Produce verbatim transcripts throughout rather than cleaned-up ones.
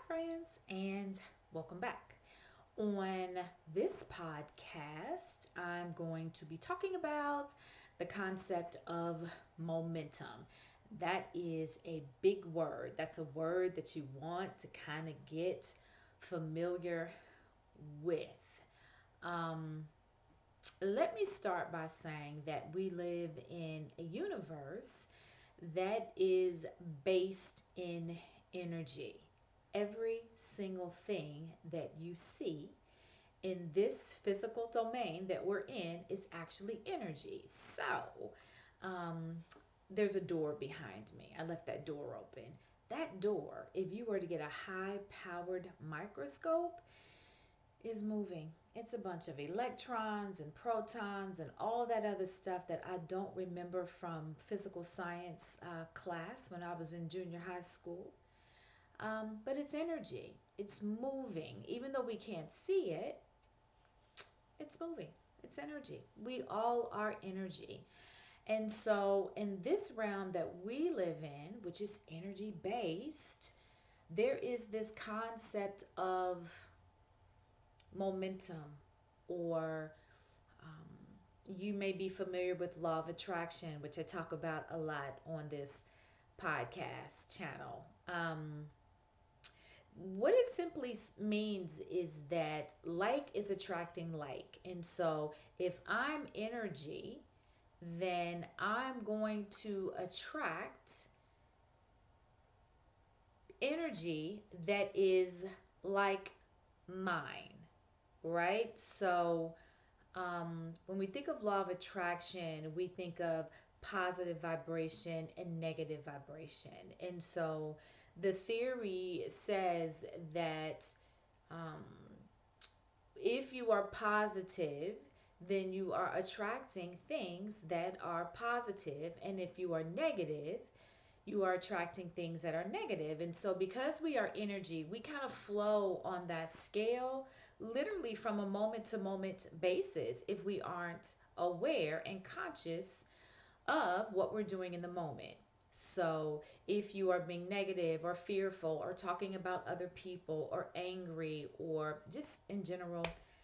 friends, and welcome back. On this podcast, I'm going to be talking about the concept of momentum. That is a big word. That's a word that you want to kind of get familiar with. Um, Let me start by saying that we live in a universe that is based in energy. Every single thing that you see in this physical domain that we're in is actually energy. So, um, there's a door behind me. I left that door open. That door, if you were to get a high powered microscope, is moving. It's a bunch of electrons and protons and all that other stuff that I don't remember from physical science uh, class when I was in junior high school. Um, but it's energy, it's moving. Even though we can't see it, it's moving. It's energy. We all are energy. And so, in this realm that we live in, which is energy based, there is this concept of momentum, or um, you may be familiar with law of attraction, which I talk about a lot on this podcast channel. Um, what it simply means is that like is attracting like. And so if I'm energy, then I'm going to attract energy that is like mine, right? So um, when we think of law of attraction, we think of positive vibration and negative vibration. And so the theory says that um, if you are positive, then you are attracting things that are positive, and if you are negative, you are attracting things that are negative. And so, because we are energy, we kind of flow on that scale literally from a moment to moment basis if we aren't aware and conscious of what we're doing in the moment. So, if you are being negative or fearful or talking about other people or angry or just in general,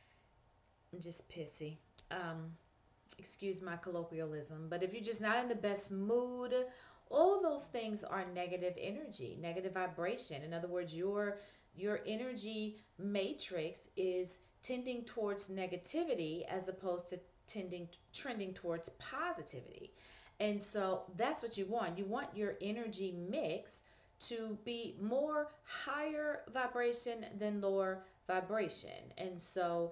just pissy. Um, Excuse my colloquialism, but if you're just not in the best mood, all those things are negative energy, negative vibration. In other words, your your energy matrix is tending towards negativity as opposed to tending trending towards positivity. And so that's what you want. You want your energy mix to be more higher vibration than lower vibration. And so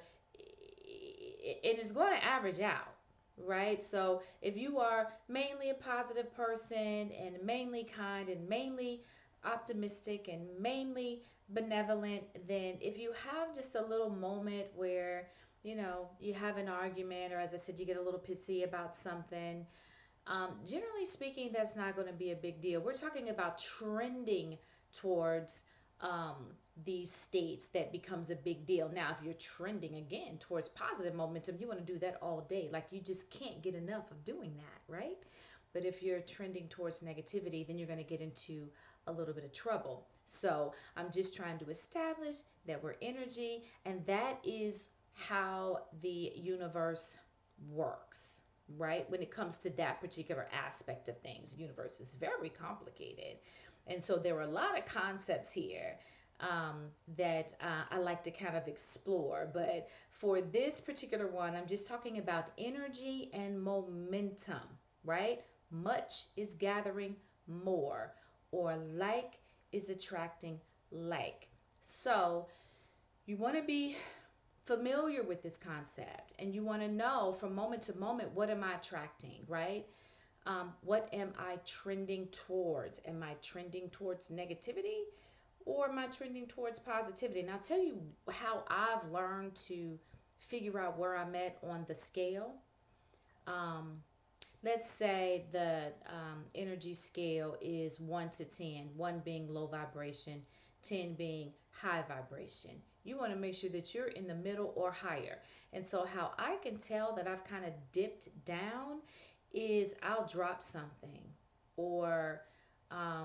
it is going to average out, right? So if you are mainly a positive person and mainly kind and mainly optimistic and mainly benevolent, then if you have just a little moment where, you know, you have an argument, or as I said, you get a little pissy about something, um, generally speaking, that's not going to be a big deal. We're talking about trending towards um, these states that becomes a big deal. Now, if you're trending again towards positive momentum, you want to do that all day. Like, you just can't get enough of doing that, right? But if you're trending towards negativity, then you're going to get into a little bit of trouble. So I'm just trying to establish that we're energy, and that is how the universe works, right? When it comes to that particular aspect of things, the universe is very complicated. And so there are a lot of concepts here um, that uh, I like to kind of explore. But for this particular one, I'm just talking about energy and momentum, right? Much is gathering more, or like is attracting like. So you want to be familiar with this concept, and you want to know from moment to moment, what am I attracting, right? Um, what am I trending towards? Am I trending towards negativity, or am I trending towards positivity? And I'll tell you how I've learned to figure out where I'm at on the scale. Um, let's say the um, energy scale is one to ten, one being low vibration, ten being high vibration. You want to make sure that you're in the middle or higher. And so, how I can tell that I've kind of dipped down is I'll drop something, or um,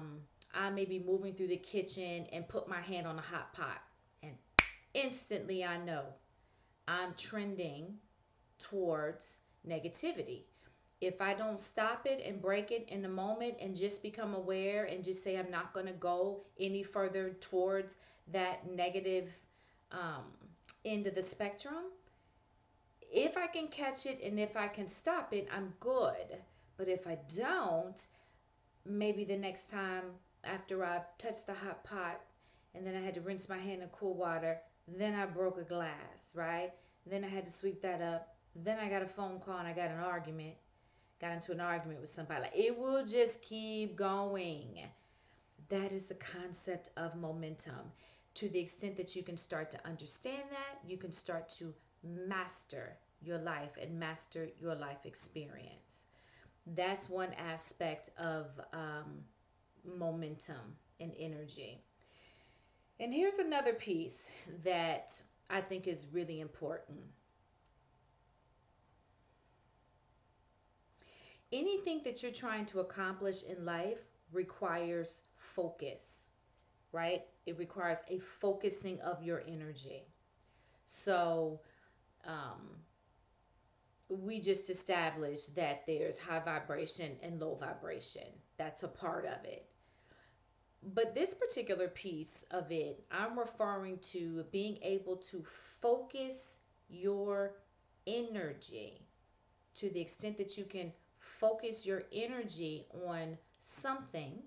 I may be moving through the kitchen and put my hand on a hot pot, and instantly I know I'm trending towards negativity. If I don't stop it and break it in the moment and just become aware and just say I'm not going to go any further towards that negative um, end of the spectrum, if I can catch it and if I can stop it, I'm good. But if I don't, maybe the next time after I've touched the hot pot and then I had to rinse my hand in cool water, then I broke a glass, right? Then I had to sweep that up. Then I got a phone call and I got an argument, got into an argument with somebody. Like, it will just keep going. That is the concept of momentum. To the extent that you can start to understand that, you can start to master your life and master your life experience. That's one aspect of um, momentum and energy. And here's another piece that I think is really important. Anything that you're trying to accomplish in life requires focus, right? It requires a focusing of your energy. So, um, we just established that there's high vibration and low vibration. That's a part of it. But this particular piece of it, I'm referring to being able to focus your energy to the extent that you can focus your energy on something.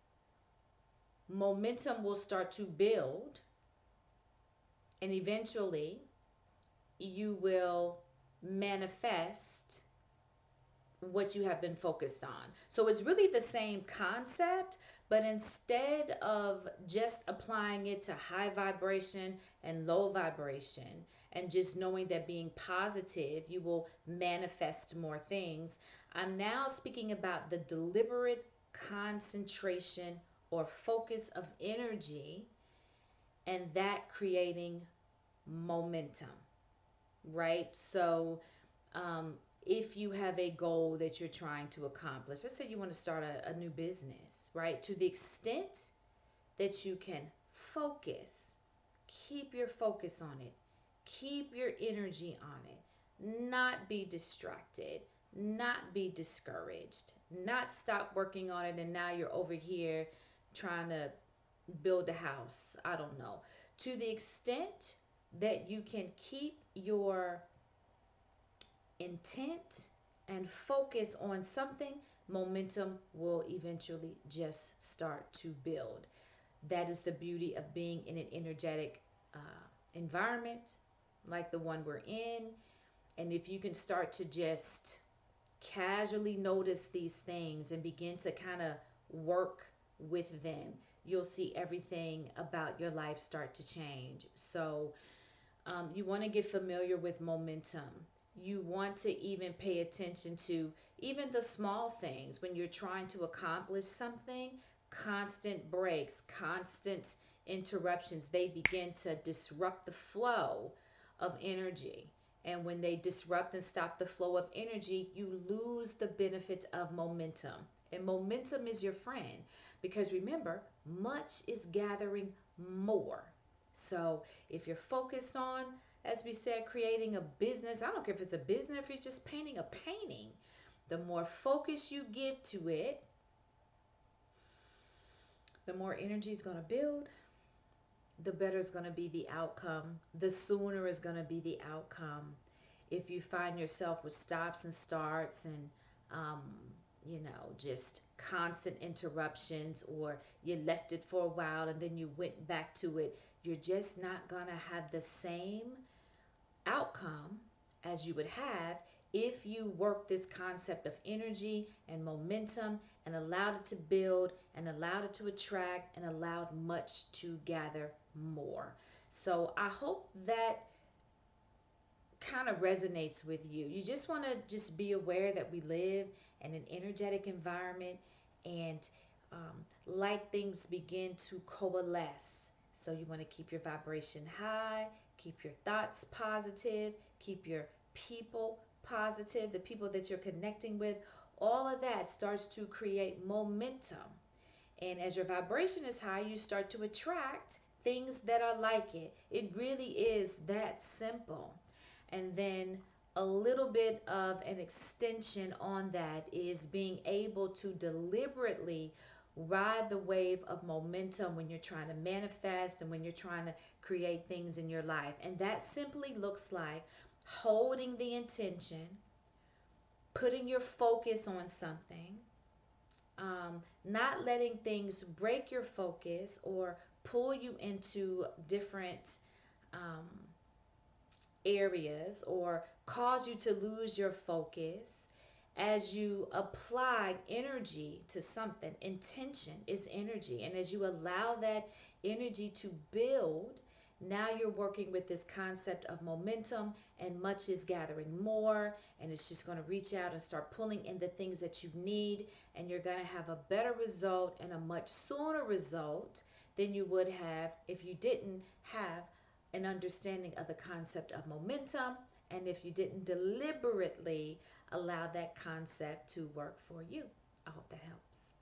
Momentum will start to build, and eventually you will manifest what you have been focused on. So it's really the same concept, but instead of just applying it to high vibration and low vibration and just knowing that being positive, you will manifest more things, I'm now speaking about the deliberate concentration or focus of energy and that creating momentum, right? So, um, if you have a goal that you're trying to accomplish, let's say you want to start a, a new business, right? To the extent that you can focus, keep your focus on it, keep your energy on it, not be distracted, not be discouraged, not stop working on it and now you're over here trying to build a house. I don't know. To the extent that you can keep your intent and focus on something, momentum will eventually just start to build. That is the beauty of being in an energetic uh, environment like the one we're in. And if you can start to just casually notice these things and begin to kind of work with them, you'll see everything about your life start to change. So, um, you want to get familiar with momentum. You want to even pay attention to even the small things when you're trying to accomplish something. Constant breaks, constant interruptions, they begin to disrupt the flow of energy. And when they disrupt and stop the flow of energy, you lose the benefit of momentum. And momentum is your friend because remember, much is gathering more. So if you're focused on, as we said, creating a business, I don't care if it's a business, if you're just painting a painting, the more focus you give to it, the more energy is going to build, the better is going to be the outcome, the sooner is going to be the outcome. If you find yourself with stops and starts and, um, you know, just constant interruptions, or you left it for a while and then you went back to it, you're just not going to have the same outcome as you would have if you work this concept of energy and momentum and allowed it to build and allowed it to attract and allowed much to gather more. So I hope that kind of resonates with you. You just want to just be aware that we live in an energetic environment, and um, like things begin to coalesce. So you want to keep your vibration high, keep your thoughts positive, keep your people positive, the people that you're connecting with. All of that starts to create momentum. And as your vibration is high, you start to attract things that are like it. It really is that simple. And then a little bit of an extension on that is being able to deliberately ride the wave of momentum when you're trying to manifest and when you're trying to create things in your life. And that simply looks like holding the intention, putting your focus on something, um, not letting things break your focus or pull you into different um, areas or cause you to lose your focus as you apply energy to something. Intention is energy, and as you allow that energy to build, now you're working with this concept of momentum, and much is gathering more, and it's just going to reach out and start pulling in the things that you need, and you're going to have a better result and a much sooner result than you would have if you didn't have an understanding of the concept of momentum, and if you didn't deliberately allow that concept to work for you. I hope that helps.